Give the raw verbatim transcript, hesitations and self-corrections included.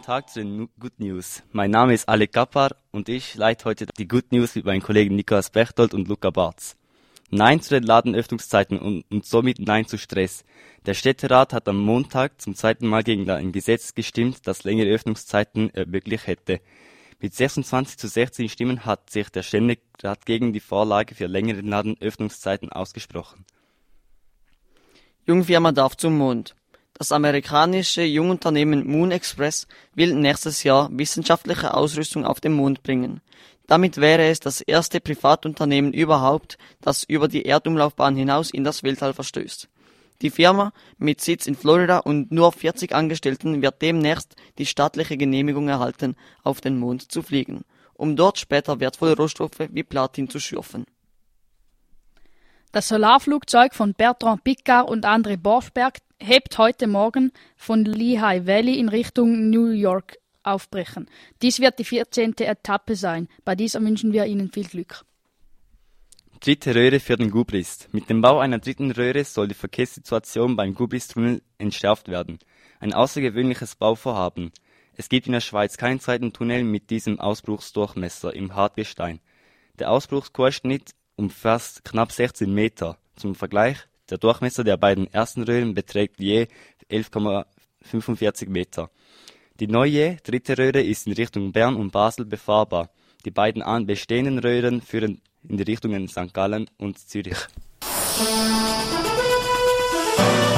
Tag zu den Good News. Mein Name ist Alec Kappar und ich leite heute die Good News mit meinen Kollegen Nikolaus Bechtold und Luca Barz. Nein zu den Ladenöffnungszeiten und, und somit Nein zu Stress. Der Städterat hat am Montag zum zweiten Mal gegen ein Gesetz gestimmt, das längere Öffnungszeiten ermöglicht hätte. Mit sechsundzwanzig zu sechzehn Stimmen hat sich der Ständerat gegen die Vorlage für längere Ladenöffnungszeiten ausgesprochen. Jungfirma darf zum Mond. Das amerikanische Jungunternehmen Moon Express will nächstes Jahr wissenschaftliche Ausrüstung auf den Mond bringen. Damit wäre es das erste Privatunternehmen überhaupt, das über die Erdumlaufbahn hinaus in das Weltall verstößt. Die Firma mit Sitz in Florida und nur vierzig Angestellten wird demnächst die staatliche Genehmigung erhalten, auf den Mond zu fliegen, um dort später wertvolle Rohstoffe wie Platin zu schürfen. Das Solarflugzeug von Bertrand Piccard und André Borschberg hebt heute Morgen von Lehigh Valley in Richtung New York aufbrechen. Dies wird die vierzehnte Etappe sein. Bei dieser wünschen wir Ihnen viel Glück. Dritte Röhre für den Gubrist. Mit dem Bau einer dritten Röhre soll die Verkehrssituation beim Gubrist-Tunnel entschärft werden. Ein außergewöhnliches Bauvorhaben. Es gibt in der Schweiz keinen zweiten Tunnel mit diesem Ausbruchsdurchmesser im Hartgestein. Der Ausbruchsquerschnitt umfasst knapp sechzehn Meter. Zum Vergleich, der Durchmesser der beiden ersten Röhren beträgt je elf Komma fünfundvierzig Meter. Die neue dritte Röhre ist in Richtung Bern und Basel befahrbar. Die beiden bestehenden Röhren führen in die Richtungen Sankt Gallen und Zürich.